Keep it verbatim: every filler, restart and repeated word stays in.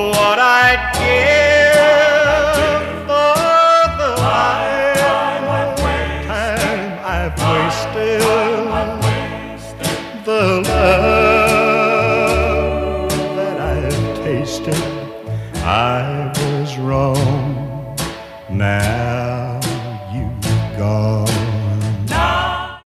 what I'd give for the time I've wasted, the love that I've tasted. I was wrong, now you've gone.